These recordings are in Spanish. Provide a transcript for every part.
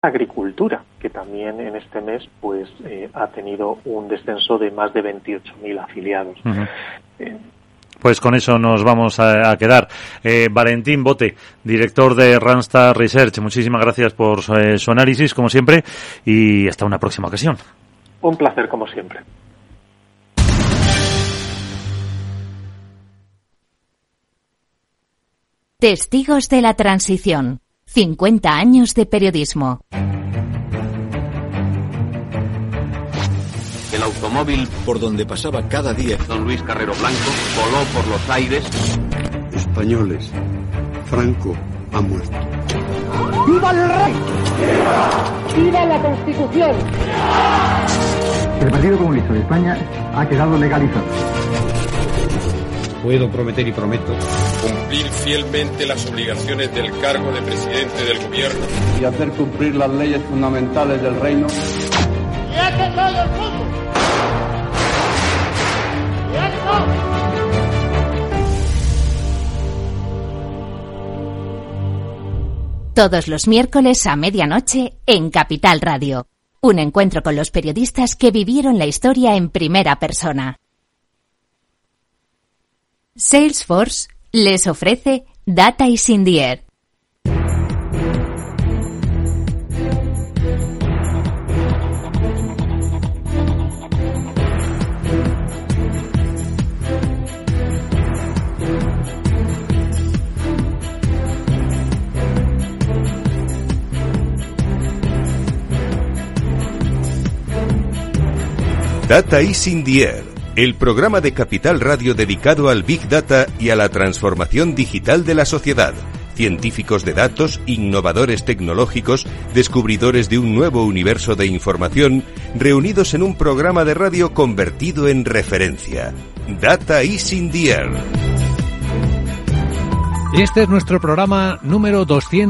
agricultura, que también en este mes pues ha tenido un descenso de más de 28.000 afiliados. Pues con eso nos vamos a quedar. Valentín Bote, director de Randstad Research, muchísimas gracias por su análisis, como siempre, y hasta una próxima ocasión. Un placer, como siempre. Testigos de la Transición. 50 años de periodismo. El automóvil por donde pasaba cada día Don Luis Carrero Blanco voló por los aires. Españoles, Franco ha muerto. ¡Viva el rey! ¡Viva la Constitución! El Partido Comunista de España ha quedado legalizado. Puedo prometer y prometo cumplir fielmente las obligaciones del cargo de presidente del gobierno y hacer cumplir las leyes fundamentales del reino. ¡Y hace todo el mundo! ¡Y hace todo! Todos los miércoles a medianoche en Capital Radio. Un encuentro con los periodistas que vivieron la historia en primera persona. Salesforce les ofrece Data is in the Air. Data is in the Air, el programa de Capital Radio dedicado al Big Data y a la transformación digital de la sociedad. Científicos de datos, innovadores tecnológicos, descubridores de un nuevo universo de información, reunidos en un programa de radio convertido en referencia. Data is in the Air. Y este es nuestro programa número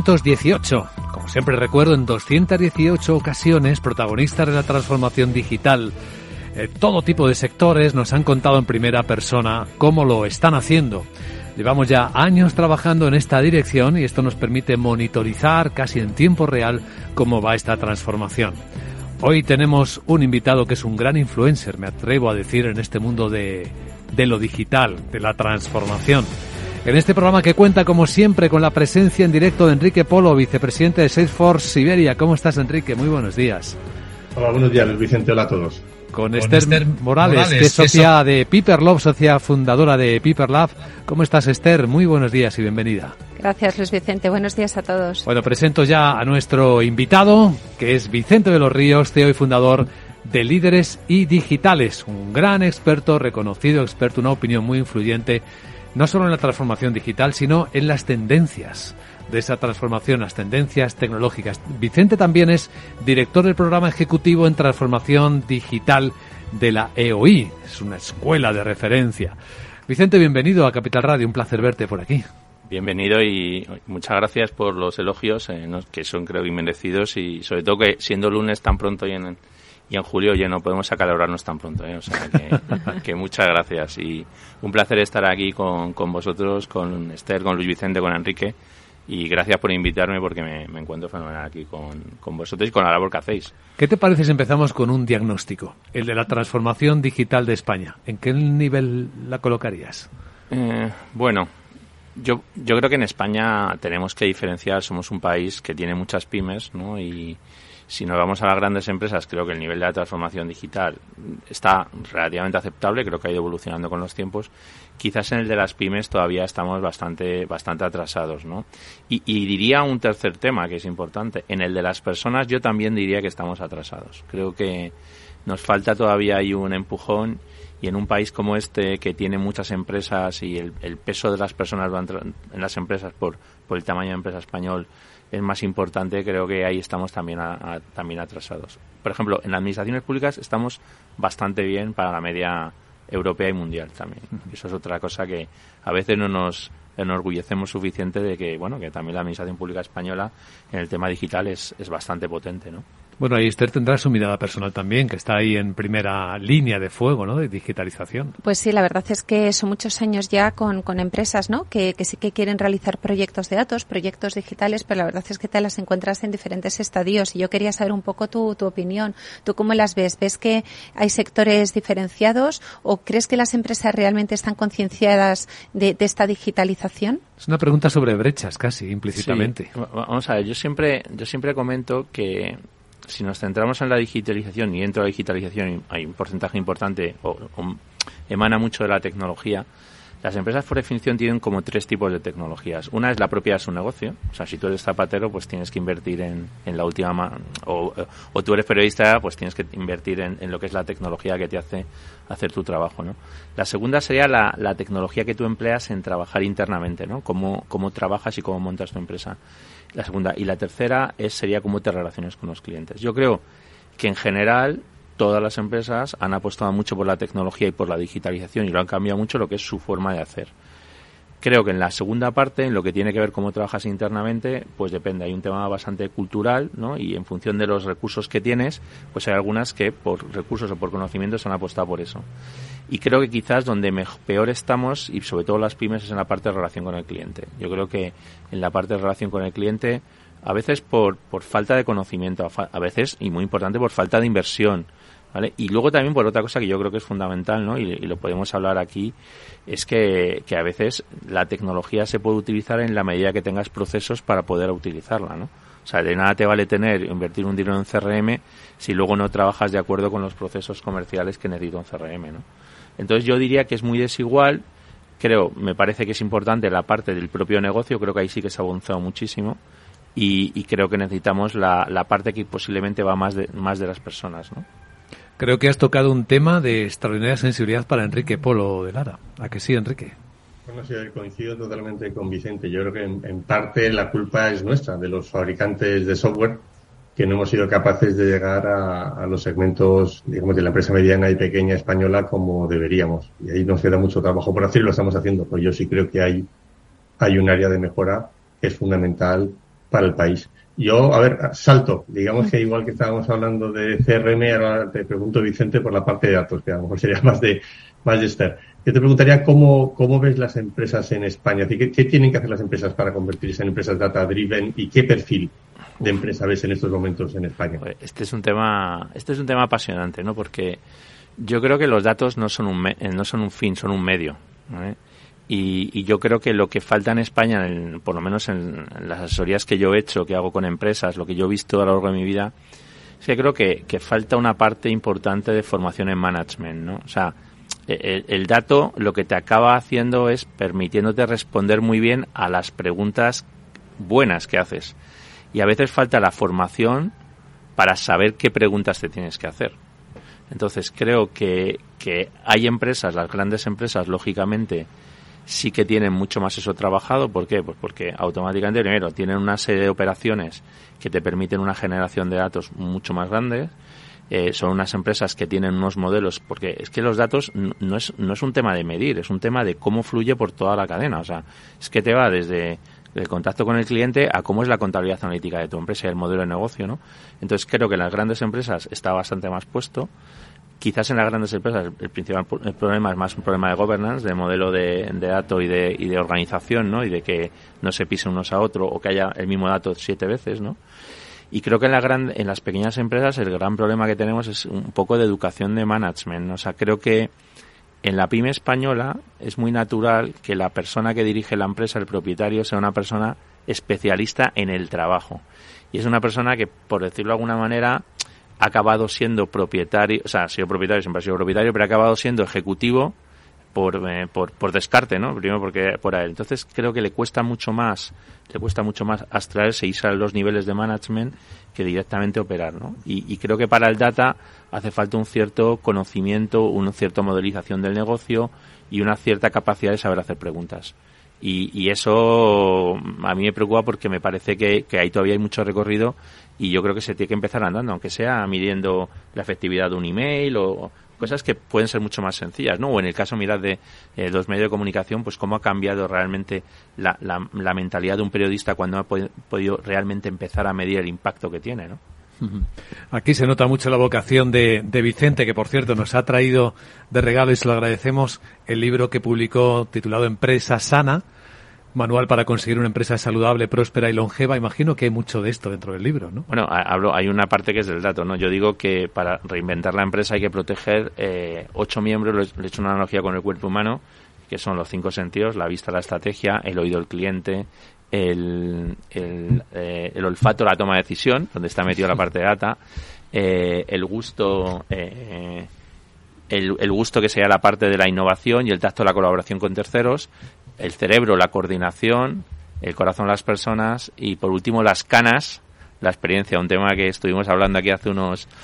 218. Como siempre recuerdo, en 218 ocasiones, protagonistas de la transformación digital, todo tipo de sectores nos han contado en primera persona cómo lo están haciendo. Llevamos ya años trabajando en esta dirección y esto nos permite monitorizar casi en tiempo real cómo va esta transformación. Hoy tenemos un invitado que es un gran influencer, me atrevo a decir, en este mundo de lo digital, de la transformación. En este programa que cuenta, como siempre, con la presencia en directo de Enrique Polo, vicepresidente de Salesforce Iberia. ¿Cómo estás, Enrique? Muy buenos días. Hola, buenos días, Luis Vicente. Hola a todos. Con Esther Morales, que es socia de PiperLab, socia fundadora de PiperLab. ¿Cómo estás, Esther? Muy buenos días y bienvenida. Gracias, Luis Vicente. Buenos días a todos. Bueno, presento ya a nuestro invitado, que es Vicente de los Ríos, CEO y fundador de Líderes y Digitales. Un gran experto, reconocido experto, una opinión muy influyente, no solo en la transformación digital, sino en las tendencias de esa transformación, las tendencias tecnológicas. Vicente también es director del programa ejecutivo en transformación digital de la EOI. Es una escuela de referencia. Vicente, bienvenido a Capital Radio. Un placer verte por aquí. Bienvenido y muchas gracias por los elogios, que son, creo, inmerecidos, y sobre todo que siendo lunes tan pronto y en julio ya no podemos acalorarnos tan pronto, O sea que muchas gracias y un placer estar aquí con vosotros, con Esther, con Luis Vicente, con Enrique. Y gracias por invitarme porque me encuentro fenomenal aquí con vosotros y con la labor que hacéis. ¿Qué te parece si empezamos con un diagnóstico? El de la transformación digital de España. ¿En qué nivel la colocarías? Bueno, yo creo que en España tenemos que diferenciar. Somos un país que tiene muchas pymes, ¿no? Y si nos vamos a las grandes empresas, creo que el nivel de la transformación digital está relativamente aceptable. Creo que ha ido evolucionando con los tiempos. Quizás en el de las pymes todavía estamos bastante atrasados, ¿no? Y diría un tercer tema que es importante. En el de las personas yo también diría que estamos atrasados. Creo que nos falta todavía ahí un empujón, y en un país como este que tiene muchas empresas y el peso de las personas en las empresas por el tamaño de empresa español es más importante, creo que ahí estamos también atrasados. Por ejemplo, en las administraciones públicas estamos bastante bien para la media europea y mundial también. Eso es otra cosa que a veces no nos enorgullecemos suficiente de que, bueno, que también la administración pública española en el tema digital es bastante potente, ¿no? Bueno, ahí Esther tendrá su mirada personal también, que está ahí en primera línea de fuego, ¿no?, de digitalización. Pues sí, la verdad es que son muchos años ya con empresas, ¿no?, que sí que quieren realizar proyectos de datos, proyectos digitales, pero la verdad es que te las encuentras en diferentes estadios. Y yo quería saber un poco tu opinión. ¿Tú cómo las ves? ¿Ves que hay sectores diferenciados o crees que las empresas realmente están concienciadas de esta digitalización? Es una pregunta sobre brechas, casi, implícitamente. Sí. Vamos a ver, yo siempre comento que si nos centramos en la digitalización, y dentro de la digitalización hay un porcentaje importante o emana mucho de la tecnología, las empresas por definición tienen como 3 tipos de tecnologías. Una es la propia de su negocio. O sea, si tú eres zapatero, pues tienes que invertir en la última... O tú eres periodista, pues tienes que invertir en lo que es la tecnología que te hace hacer tu trabajo, ¿no? La segunda sería la tecnología que tú empleas en trabajar internamente, ¿no? Cómo trabajas y cómo montas tu empresa. La segunda. Y la tercera sería cómo te relacionas con los clientes. Yo creo que en general todas las empresas han apostado mucho por la tecnología y por la digitalización y lo han cambiado mucho lo que es su forma de hacer. Creo que en la segunda parte, en lo que tiene que ver cómo trabajas internamente, pues depende. Hay un tema bastante cultural, ¿no? Y en función de los recursos que tienes, pues hay algunas que por recursos o por conocimientos han apostado por eso. Y creo que quizás donde peor estamos, y sobre todo las pymes, es en la parte de relación con el cliente. Yo creo que en la parte de relación con el cliente, a veces por falta de conocimiento, a veces, y muy importante, por falta de inversión, ¿vale? Y luego también por otra cosa que yo creo que es fundamental, ¿no? Y lo podemos hablar aquí, es que a veces la tecnología se puede utilizar en la medida que tengas procesos para poder utilizarla, ¿no? O sea, de nada te vale invertir un dinero en CRM si luego no trabajas de acuerdo con los procesos comerciales que necesita un CRM, ¿no? Entonces yo diría que es muy desigual. Me parece que es importante la parte del propio negocio, creo que ahí sí que se ha avanzado muchísimo. Y creo que necesitamos la parte que posiblemente va más de las personas, ¿no? Creo que has tocado un tema de extraordinaria sensibilidad para Enrique Polo de Lara. ¿A que sí, Enrique? Bueno, sí, coincido totalmente con Vicente. Yo creo que en parte la culpa es nuestra, de los fabricantes de software, que no hemos sido capaces de llegar a los segmentos, digamos, de la empresa mediana y pequeña española como deberíamos. Y ahí nos queda mucho trabajo por hacer y lo estamos haciendo. Pues yo sí creo que hay un área de mejora que es fundamental para el país. Yo, salto. Digamos que igual que estábamos hablando de CRM, ahora te pregunto, Vicente, por la parte de datos, que a lo mejor sería más de Esther. Yo te preguntaría cómo ves las empresas en España. ¿Qué tienen que hacer las empresas para convertirse en empresas data-driven y qué perfil de empresa ves en estos momentos en España? Este es un tema apasionante, ¿no? Porque yo creo que los datos no son un fin, son un medio, ¿vale? Y yo creo que lo que falta en España, por lo menos en las asesorías que yo he hecho, que hago con empresas, lo que yo he visto a lo largo de mi vida, es que creo que falta una parte importante de formación en management, ¿no? O sea, el dato lo que te acaba haciendo es permitiéndote responder muy bien a las preguntas buenas que haces. Y a veces falta la formación para saber qué preguntas te tienes que hacer. Entonces creo que hay empresas, las grandes empresas, lógicamente, sí que tienen mucho más eso trabajado. ¿Por qué? Pues porque automáticamente, primero, tienen una serie de operaciones que te permiten una generación de datos mucho más grande. Son unas empresas que tienen unos modelos, porque es que los datos no es un tema de medir, es un tema de cómo fluye por toda la cadena. O sea, es que te va desde el contacto con el cliente a cómo es la contabilidad analítica de tu empresa y el modelo de negocio, ¿no? Entonces creo que en las grandes empresas está bastante más puesto. Quizás en las grandes empresas el principal problema es más un problema de governance, de modelo de dato y de organización, ¿no? Y de que no se pisen unos a otros o que haya el mismo dato 7 veces, ¿no? Y creo que en las pequeñas empresas el gran problema que tenemos es un poco de educación de management, ¿no? O sea, creo que en la pyme española es muy natural que la persona que dirige la empresa, el propietario, sea una persona especialista en el trabajo. Y es una persona que, por decirlo de alguna manera, ha acabado siendo propietario, o sea, ha sido propietario, siempre ha sido propietario, pero ha acabado siendo ejecutivo por descarte, ¿no? Primero porque por él. Entonces creo que le cuesta mucho más abstraerse y irse a los niveles de management que directamente operar, ¿no? Y creo que para el data hace falta un cierto conocimiento, una cierta modelización del negocio y una cierta capacidad de saber hacer preguntas. Y eso a mí me preocupa porque me parece que ahí todavía hay mucho recorrido y yo creo que se tiene que empezar andando, aunque sea midiendo la efectividad de un email o cosas que pueden ser mucho más sencillas, ¿no? O en el caso, mirad, de los medios de comunicación, pues cómo ha cambiado realmente la mentalidad de un periodista cuando ha podido realmente empezar a medir el impacto que tiene, ¿no? Aquí se nota mucho la vocación de Vicente, que por cierto nos ha traído de regalo, y se lo agradecemos, el libro que publicó titulado Empresa Sana, manual para conseguir una empresa saludable, próspera y longeva. Imagino que hay mucho de esto dentro del libro, ¿no? Bueno, hay una parte que es del dato, ¿no? Yo digo que para reinventar la empresa hay que proteger 8 miembros, le he hecho una analogía con el cuerpo humano, que son los 5 sentidos: la vista, la estrategia, el oído, el cliente, el olfato, la toma de decisión, donde está metido la parte de data, el gusto, el gusto, que sería la parte de la innovación, y el tacto, la colaboración con terceros, el cerebro, la coordinación, el corazón, las personas, y por último las canas, la experiencia, un tema que estuvimos hablando aquí hace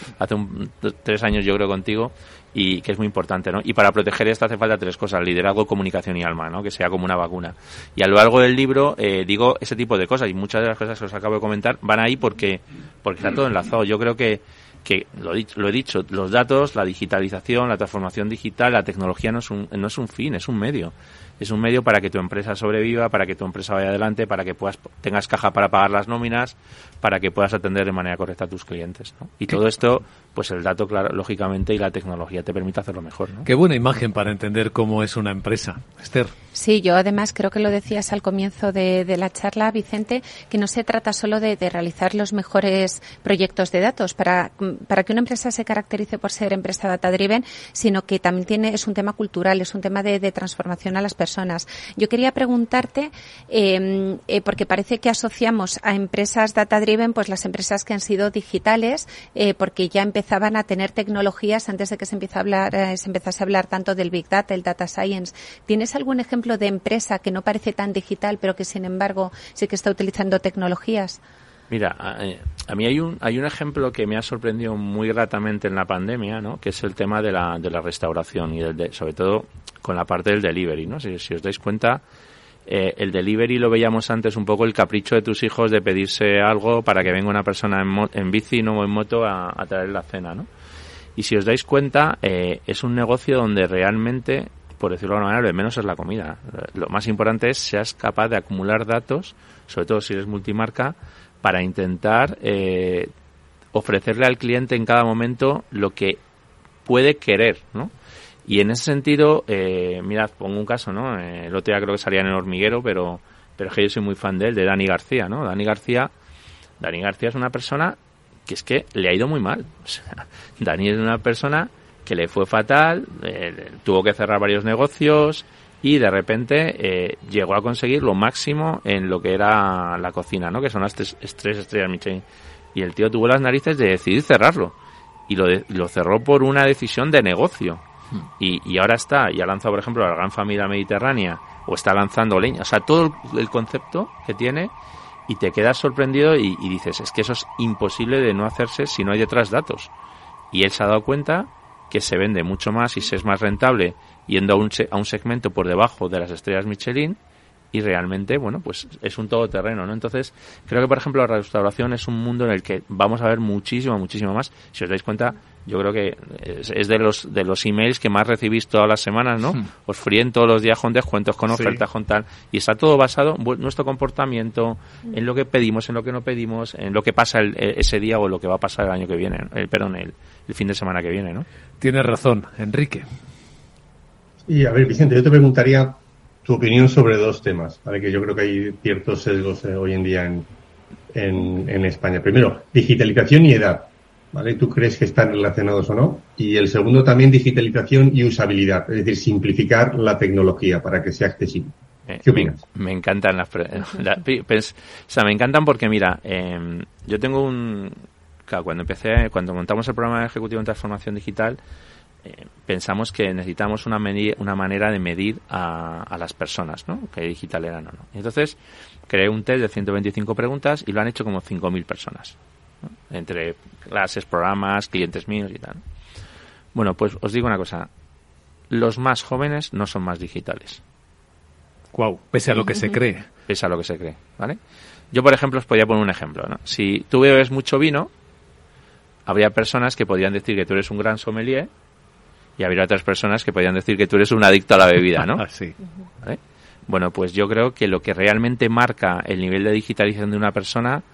3 años, yo creo, contigo, y que es muy importante, ¿no? Y para proteger esto hace falta 3 cosas: liderazgo, comunicación y alma, ¿no? Que sea como una vacuna. Y a lo largo del libro digo ese tipo de cosas, y muchas de las cosas que os acabo de comentar van ahí porque está todo enlazado. Yo creo que lo he dicho, los datos, la digitalización, la transformación digital, la tecnología no es un fin, es un medio. Es un medio para que tu empresa sobreviva, para que tu empresa vaya adelante, para que tengas caja para pagar las nóminas, para que puedas atender de manera correcta a tus clientes, ¿no? Y todo esto, pues el dato, claro, lógicamente, y la tecnología te permite hacerlo mejor, ¿no? Qué buena imagen para entender cómo es una empresa. Esther. Sí, yo además creo que lo decías al comienzo de la charla, Vicente, que no se trata solo de realizar los mejores proyectos de datos para que una empresa se caracterice por ser empresa data-driven, sino que también es un tema cultural, es un tema de transformación a las personas. Yo quería preguntarte, porque parece que asociamos a empresas data-driven pues las empresas que han sido digitales, porque ya empezaban a tener tecnologías antes de que se empezase a hablar tanto del Big Data, el Data Science. ¿Tienes algún ejemplo de empresa que no parece tan digital, pero que sin embargo sí que está utilizando tecnologías? Mira, a mí hay un ejemplo que me ha sorprendido muy gratamente en la pandemia, ¿no? Que es el tema de la restauración y sobre todo con la parte del delivery, ¿no? Si os dais cuenta, el delivery lo veíamos antes un poco el capricho de tus hijos de pedirse algo para que venga una persona en bici, no en moto, a traer la cena, ¿no? Y si os dais cuenta, es un negocio donde realmente, por decirlo de alguna manera, lo de menos es la comida. Lo más importante es que seas capaz de acumular datos, sobre todo si eres multimarca, para intentar ofrecerle al cliente en cada momento lo que puede querer, ¿no? Y en ese sentido, mirad, pongo un caso, ¿no? El otro día creo que salía en El Hormiguero, pero es que yo soy muy fan de él, de Dani García, ¿no? Dani García es una persona que es que le ha ido muy mal. O sea, Dani es una persona que le fue fatal, tuvo que cerrar varios negocios y de repente llegó a conseguir lo máximo en lo que era la cocina, ¿no? Que son las 3 estrellas Michelin. Y el tío tuvo las narices de decidir cerrarlo. Y lo cerró por una decisión de negocio. Y ahora ha lanzado, por ejemplo, la Gran Familia Mediterránea, o está lanzando leña. O sea, todo el concepto que tiene, y te quedas sorprendido y dices, es que eso es imposible de no hacerse si no hay detrás datos. Y él se ha dado cuenta que se vende mucho más y se es más rentable yendo a un segmento por debajo de las estrellas Michelin, y realmente, bueno, pues es un todoterreno, ¿no? Entonces, creo que, por ejemplo, la restauración es un mundo en el que vamos a ver muchísimo más. Si os dais cuenta, yo creo que es de los emails que más recibís todas las semanas, ¿no? Os fríen todos los días con descuentos, con ofertas, con tal, y está todo basado en nuestro comportamiento, en lo que pedimos, en lo que no pedimos, en lo que pasa ese día o lo que va a pasar el año que viene, el fin de semana que viene, ¿no? Tienes razón, Enrique. Y a ver, Vicente, yo te preguntaría tu opinión sobre 2 temas, ¿vale? Que yo creo que hay ciertos sesgos hoy en día en España. Primero, digitalización y edad, ¿vale? ¿Tú crees que están relacionados o no? Y el segundo también, digitalización y usabilidad, es decir, simplificar la tecnología para que sea accesible. ¿Qué opinas? Me encantan me encantan porque, mira, yo tengo claro, cuando montamos el programa ejecutivo en transformación digital, pensamos que necesitamos una manera de medir a las personas, ¿no? Que digital eran o no. Entonces, creé un test de 125 preguntas y lo han hecho como 5.000 personas, ¿no? Entre clases, programas, clientes míos y tal. Bueno, pues os digo una cosa. Los más jóvenes no son más digitales. Wow, pese a lo que se cree. Pese a lo que se cree, ¿vale? Yo, por ejemplo, os podría poner un ejemplo, ¿no? Si tú bebes mucho vino, habría personas que podrían decir que tú eres un gran sommelier, y habría otras personas que podrían decir que tú eres un adicto a la bebida, ¿no? Sí. ¿Vale? Bueno, pues yo creo que lo que realmente marca el nivel de digitalización de una persona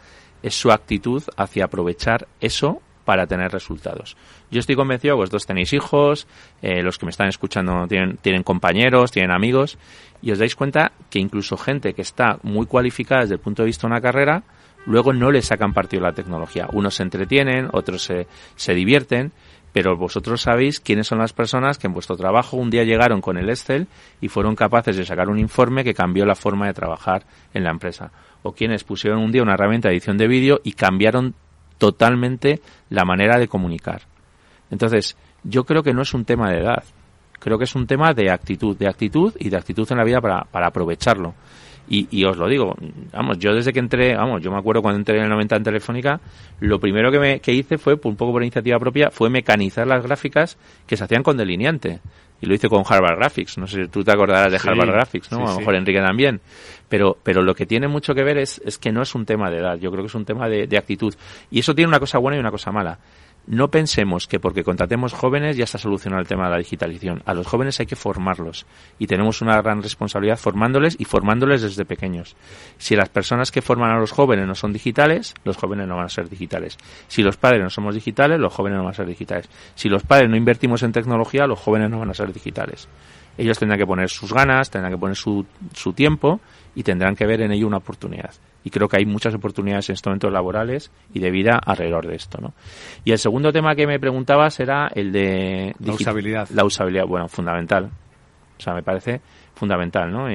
es su actitud hacia aprovechar eso para tener resultados. Yo estoy convencido, vosotros tenéis hijos, los que me están escuchando tienen compañeros, tienen amigos, y os dais cuenta que incluso gente que está muy cualificada desde el punto de vista de una carrera, luego no le sacan partido a la tecnología. Unos se entretienen, otros se divierten, pero vosotros sabéis quiénes son las personas que en vuestro trabajo un día llegaron con el Excel y fueron capaces de sacar un informe que cambió la forma de trabajar en la empresa. O quienes pusieron un día una herramienta de edición de vídeo y cambiaron totalmente la manera de comunicar. Entonces, yo creo que no es un tema de edad. Creo que es un tema de actitud y de actitud en la vida para aprovecharlo. Y os lo digo, vamos, yo desde que entré, yo me acuerdo cuando entré en el 90 en Telefónica, lo primero que hice fue, un poco por iniciativa propia, fue mecanizar las gráficas que se hacían con delineante. Y lo hice con Harvard Graphics. No sé si tú te acordarás de Harvard Graphics, ¿no? A lo mejor Enrique también. Pero lo que tiene mucho que ver es que no es un tema de edad. Yo creo que es un tema de actitud. Y eso tiene una cosa buena y una cosa mala. No pensemos que porque contratemos jóvenes ya está solucionado el tema de la digitalización. A los jóvenes hay que formarlos. Y tenemos una gran responsabilidad formándoles y formándoles desde pequeños. Si las personas que forman a los jóvenes no son digitales, los jóvenes no van a ser digitales. Si los padres no somos digitales, los jóvenes no van a ser digitales. Si los padres no invertimos en tecnología, los jóvenes no van a ser digitales. Ellos tendrán que poner sus ganas, tendrán que poner su tiempo y tendrán que ver en ello una oportunidad. Y creo que hay muchas oportunidades en estos momentos laborales y de vida alrededor de esto, ¿no? Y el segundo tema que me preguntabas era el de... La usabilidad. La usabilidad, bueno, fundamental. O sea, me parece fundamental, ¿no?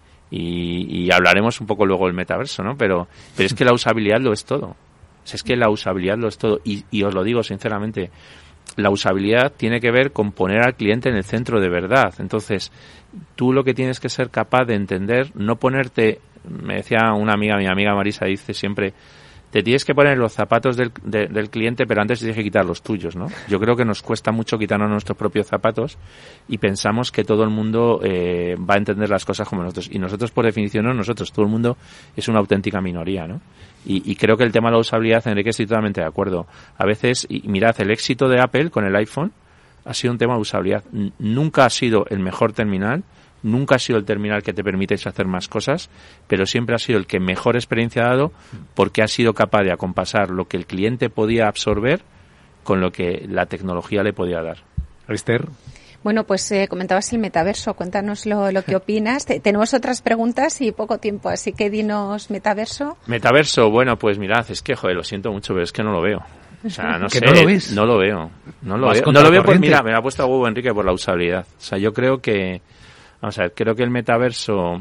Y hablaremos un poco luego del metaverso, ¿no? Pero es que la usabilidad lo es todo. O sea, es que la usabilidad lo es todo. Y os lo digo sinceramente, la usabilidad tiene que ver con poner al cliente en el centro de verdad. Entonces, tú lo que tienes que ser capaz de entender, no ponerte... Me decía una amiga, mi amiga Marisa, dice siempre, te tienes que poner los zapatos del cliente, pero antes tienes que quitar los tuyos, ¿no? Yo creo que nos cuesta mucho quitarnos nuestros propios zapatos y pensamos que todo el mundo va a entender las cosas como nosotros. Y nosotros, por definición, no nosotros. Todo el mundo es una auténtica minoría, ¿no? Y creo que el tema de la usabilidad, Enrique, estoy totalmente de acuerdo. A veces, y mirad, el éxito de Apple con el iPhone ha sido un tema de usabilidad. Nunca ha sido el mejor terminal, nunca ha sido el terminal que te permite hacer más cosas, pero siempre ha sido el que mejor experiencia ha dado porque ha sido capaz de acompasar lo que el cliente podía absorber con lo que la tecnología le podía dar. Esther. Bueno, pues comentabas el metaverso. Cuéntanos lo que opinas. Tenemos otras preguntas y poco tiempo, así que dinos metaverso. Metaverso, bueno, pues mirad, es que, joder, lo siento mucho, pero es que no lo veo. O sea, no sé, ¿no lo ves? No lo veo. No lo veo por, mira, me ha puesto a huevo Enrique por la usabilidad. O sea, yo creo que, vamos a ver, creo que el metaverso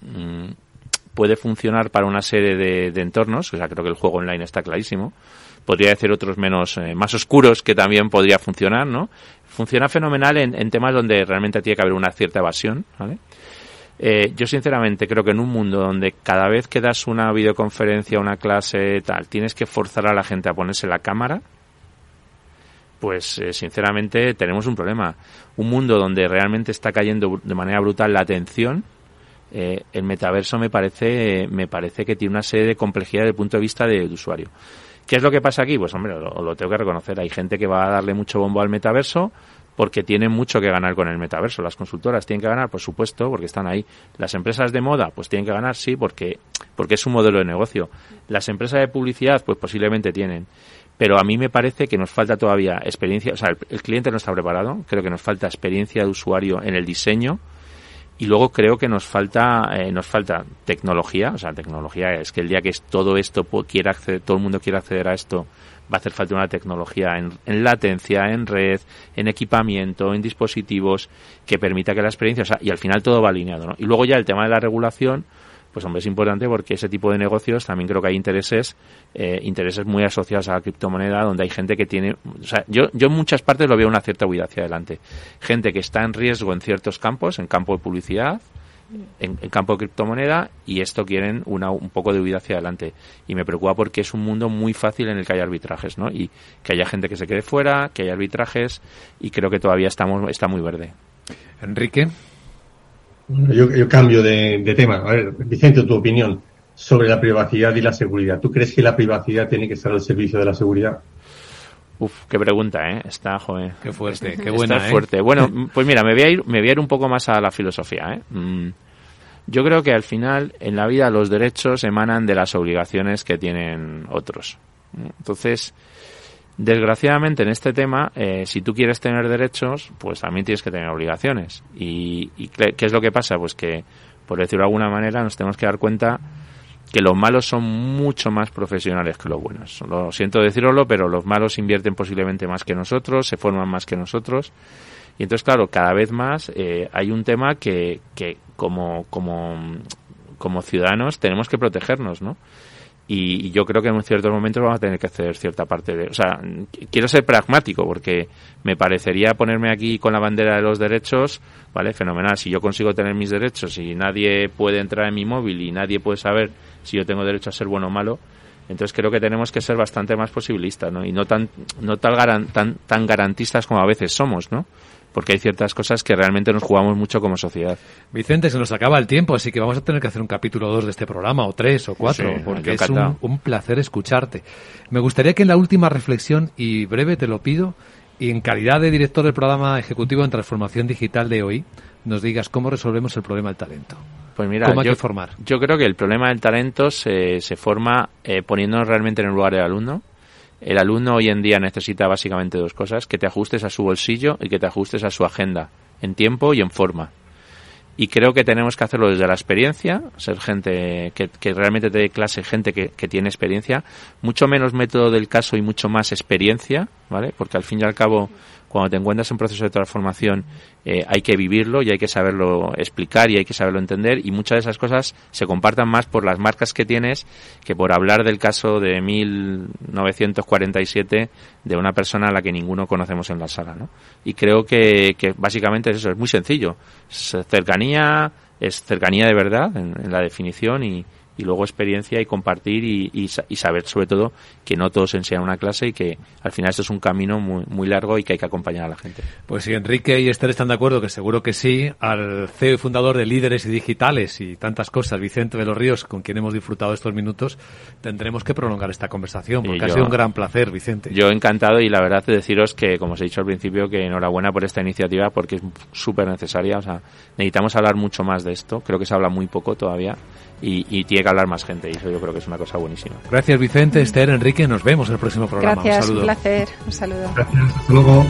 puede funcionar para una serie de entornos. O sea, creo que el juego online está clarísimo. Podría decir otros más oscuros que también podría funcionar, ¿no? Funciona fenomenal en temas donde realmente tiene que haber una cierta evasión, ¿vale? Yo sinceramente creo que en un mundo donde cada vez que das una videoconferencia, una clase, tal, tienes que forzar a la gente a ponerse la cámara, pues sinceramente tenemos un problema. Un mundo donde realmente está cayendo de manera brutal la atención, el metaverso me parece que tiene una serie de complejidades desde el punto de vista del usuario. ¿Qué es lo que pasa aquí? Pues hombre, lo tengo que reconocer. Hay gente que va a darle mucho bombo al metaverso porque tienen mucho que ganar con el metaverso. Las consultoras tienen que ganar, por supuesto, porque están ahí. Las empresas de moda, pues tienen que ganar, sí, porque es un modelo de negocio. Las empresas de publicidad, pues posiblemente tienen. Pero a mí me parece que nos falta todavía experiencia. O sea, el cliente no está preparado. Creo que nos falta experiencia de usuario en el diseño. Y luego creo que nos falta tecnología. O sea, tecnología es que el día que todo esto quiera acceder, todo el mundo quiera acceder a esto, va a hacer falta una tecnología en latencia, en red, en equipamiento, en dispositivos, que permita que la experiencia, o sea, y al final todo va alineado, ¿no? Y luego ya el tema de la regulación, pues hombre, es importante porque ese tipo de negocios también creo que hay intereses muy asociados a la criptomoneda, donde hay gente que tiene, o sea, yo en muchas partes lo veo una cierta huida hacia adelante. Gente que está en riesgo en ciertos campos, en campo de publicidad, en campo de criptomoneda, y esto quieren un poco de huida hacia adelante. Y me preocupa porque es un mundo muy fácil en el que hay arbitrajes, ¿no? Y que haya gente que se quede fuera, que haya arbitrajes, y creo que todavía está muy verde. Enrique. Yo cambio de tema. A ver, Vicente, tu opinión sobre la privacidad y la seguridad. ¿Tú crees que la privacidad tiene que estar al servicio de la seguridad? Uf, qué pregunta, ¿eh? Está, joder. Qué fuerte, qué buena, está fuerte. Bueno, pues mira, me voy a ir un poco más a la filosofía, ¿eh? Yo creo que al final, en la vida, los derechos emanan de las obligaciones que tienen otros. Entonces, desgraciadamente, en este tema, si tú quieres tener derechos, pues también tienes que tener obligaciones. ¿Y qué es lo que pasa? Pues que, por decirlo de alguna manera, nos tenemos que dar cuenta que los malos son mucho más profesionales que los buenos. Lo siento decirlo, pero los malos invierten posiblemente más que nosotros, se forman más que nosotros. Y entonces, claro, cada vez más hay un tema que como ciudadanos tenemos que protegernos, ¿no? Y yo creo que en ciertos momentos vamos a tener que hacer cierta parte de... O sea, quiero ser pragmático, porque me parecería ponerme aquí con la bandera de los derechos, ¿vale? Fenomenal. Si yo consigo tener mis derechos y nadie puede entrar en mi móvil y nadie puede saber si yo tengo derecho a ser bueno o malo, entonces creo que tenemos que ser bastante más posibilistas, ¿no? Y no tan garantistas como a veces somos, ¿no? Porque hay ciertas cosas que realmente nos jugamos mucho como sociedad. Vicente, se nos acaba el tiempo, así que vamos a tener que hacer un capítulo 2 de este programa, o 3 o 4, sí, porque es un placer escucharte. Me gustaría que en la última reflexión, y breve te lo pido, y en calidad de director del programa ejecutivo en transformación digital de hoy, nos digas cómo resolvemos el problema del talento. Pues mira, ¿cómo hay que formar? Yo creo que el problema del talento se forma poniéndonos realmente en el lugar del alumno. El alumno hoy en día necesita básicamente dos cosas: que te ajustes a su bolsillo y que te ajustes a su agenda, en tiempo y en forma. Y creo que tenemos que hacerlo desde la experiencia, ser gente que realmente te dé clase, gente que tiene experiencia, mucho menos método del caso y mucho más experiencia, ¿vale? Porque al fin y al cabo, cuando te encuentras en proceso de transformación, hay que vivirlo y hay que saberlo explicar y hay que saberlo entender, y muchas de esas cosas se compartan más por las marcas que tienes que por hablar del caso de 1947 de una persona a la que ninguno conocemos en la sala, ¿no? Y creo que básicamente eso es muy sencillo. Es cercanía de verdad en la definición, y luego experiencia y compartir y saber sobre todo que no todos enseñan una clase y que al final esto es un camino muy, muy largo y que hay que acompañar a la gente. Pues si Enrique y Esther están de acuerdo, que seguro que sí, al CEO y fundador de Líderes y Digitales y tantas cosas, Vicente de los Ríos, con quien hemos disfrutado estos minutos, tendremos que prolongar esta conversación, porque ha sido un gran placer, Vicente. Yo encantado, y la verdad es deciros que, como os he dicho al principio, que enhorabuena por esta iniciativa, porque es súper necesaria. O sea, necesitamos hablar mucho más de esto, creo que se habla muy poco todavía. Y tiene que hablar más gente, y eso yo creo que es una cosa buenísima. Gracias, Vicente, Esther, Enrique, nos vemos en el próximo programa. Gracias, un saludo. Un placer, un saludo. Gracias, hasta luego.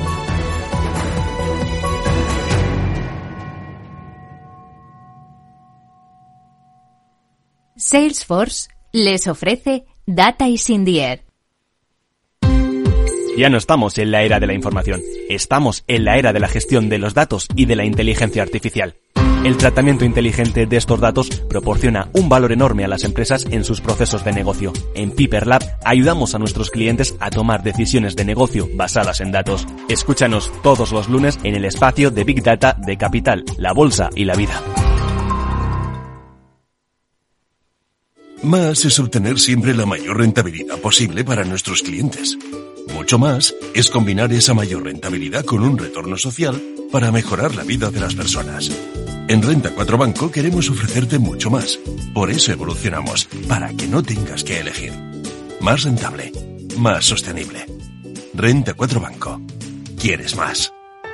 Salesforce les ofrece Data is in the Air. Ya no estamos en la era de la información, estamos en la era de la gestión de los datos y de la inteligencia artificial. El tratamiento inteligente de estos datos proporciona un valor enorme a las empresas en sus procesos de negocio. En Piper Lab ayudamos a nuestros clientes a tomar decisiones de negocio basadas en datos. Escúchanos todos los lunes en el espacio de Big Data de Capital, la Bolsa y la Vida. Más es obtener siempre la mayor rentabilidad posible para nuestros clientes. Mucho más es combinar esa mayor rentabilidad con un retorno social para mejorar la vida de las personas. En Renta 4 Banco queremos ofrecerte mucho más. Por eso evolucionamos, para que no tengas que elegir. Más rentable, más sostenible. Renta 4 Banco. ¿Quieres más?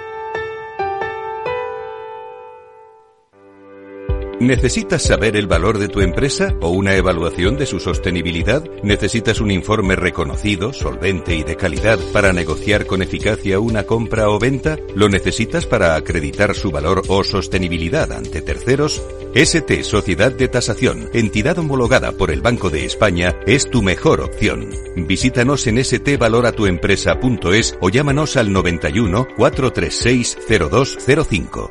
¿Necesitas saber el valor de tu empresa o una evaluación de su sostenibilidad? ¿Necesitas un informe reconocido, solvente y de calidad para negociar con eficacia una compra o venta? ¿Lo necesitas para acreditar su valor o sostenibilidad ante terceros? ST Sociedad de Tasación, entidad homologada por el Banco de España, es tu mejor opción. Visítanos en stvaloratuempresa.es o llámanos al 91 436 0205.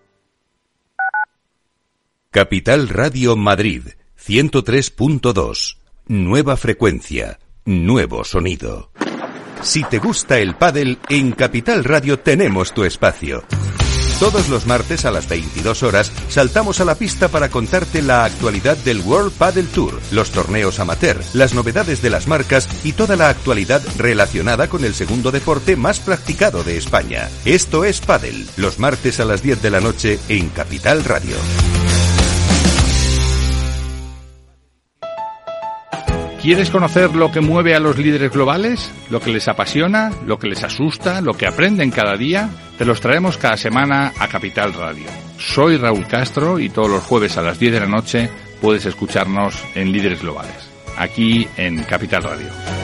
Capital Radio Madrid, 103.2. Nueva frecuencia, nuevo sonido. Si te gusta el pádel, en Capital Radio tenemos tu espacio. Todos los martes a las 22 horas saltamos a la pista para contarte la actualidad del World Padel Tour, los torneos amateur, las novedades de las marcas y toda la actualidad relacionada con el segundo deporte más practicado de España. Esto es Pádel, los martes a las 10 de la noche en Capital Radio. ¿Quieres conocer lo que mueve a los líderes globales? ¿Lo que les apasiona? ¿Lo que les asusta? ¿Lo que aprenden cada día? Te los traemos cada semana a Capital Radio. Soy Raúl Castro y todos los jueves a las 10 de la noche puedes escucharnos en Líderes Globales, aquí en Capital Radio.